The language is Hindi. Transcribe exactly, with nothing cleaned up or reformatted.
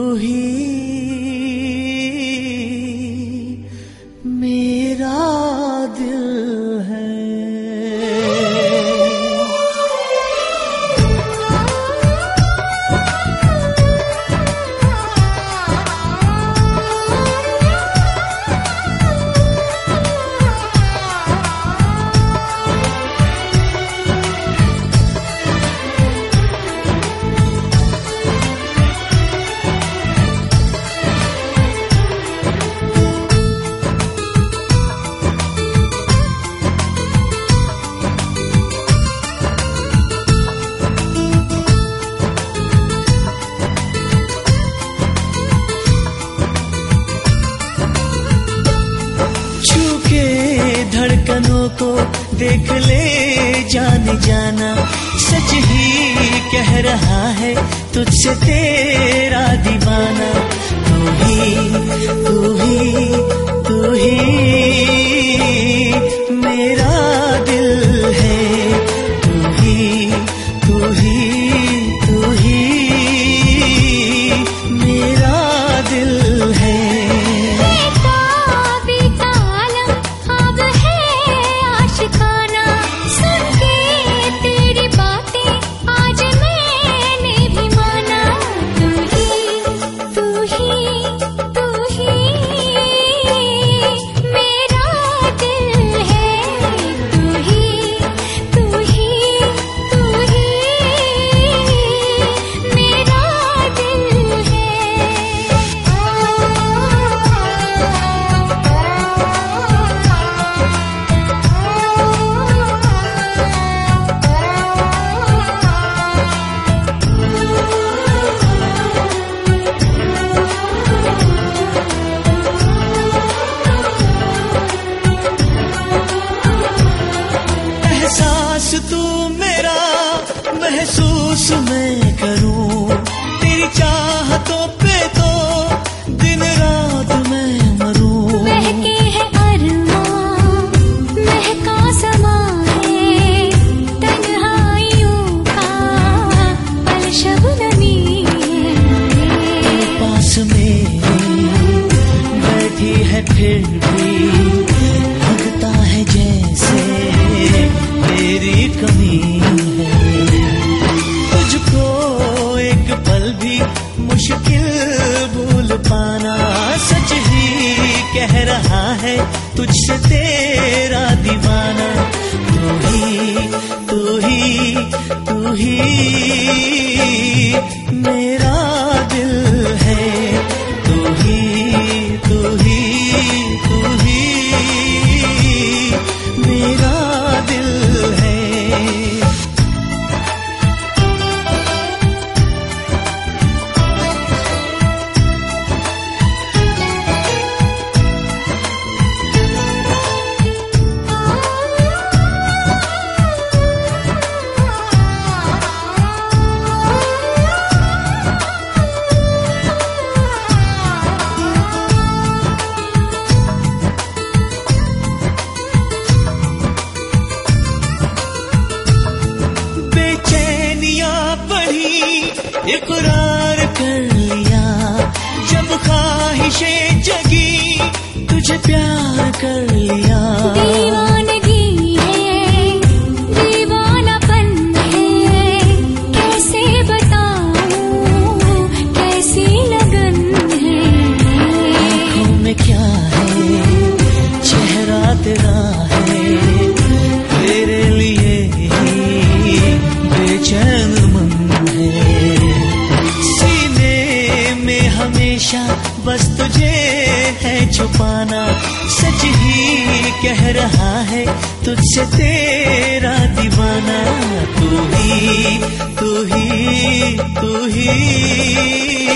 ही मेरा दिल है। धड़कनों को देख ले जाने जाना, सच ही कह रहा है तुझसे तेरा दीवाना। तू ही तू ही तू ही मेरा दिल है। तू ही तू ही तू ही मेरा दिल है। तू मेरा महसूस मैं करूं, तेरी चाहतों पे तो दिन रात मैं मरूं। महके है अरमां, महका समा है तन्हाइयों का पल शबनमी है। पास में बैठी है फिर भी लगता है जैसे तेरी कमी है। तुझको एक पल भी मुश्किल भूल पाना, सच ही कह रहा है तुझसे तेरा दीवाना। तू ही तू ही तू ही मेरा दिल है। तू ही तू ही तू ही मेरा दिल है। इकरार कर लिया जब ख्वाहिशें जगी, तुझे प्यार कर लिया। दीवानगी है, दीवानापन है, कैसे बताऊं कैसी लगन है। आँखों में क्या है चेहरा तेरा है, तेरे लिए ही बेचैन मन है। हमेशा बस तुझे है छुपाना, सच ही कह रहा है तुझसे तेरा दीवाना। तू ही तू ही तू ही